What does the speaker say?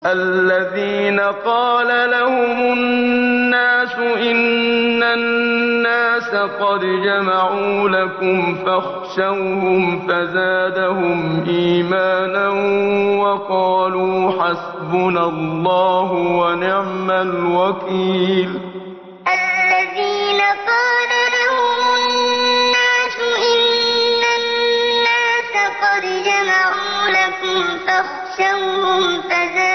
الذين قال لهم الناس إن الناس قد جمعوا لكم فاخشوهم فزادهم إيمانا وقالوا حسبنا الله ونعم الوكيل. الذين قال لهم الناس إن الناس قد جمعوا لكم فاخشوهم فزادهم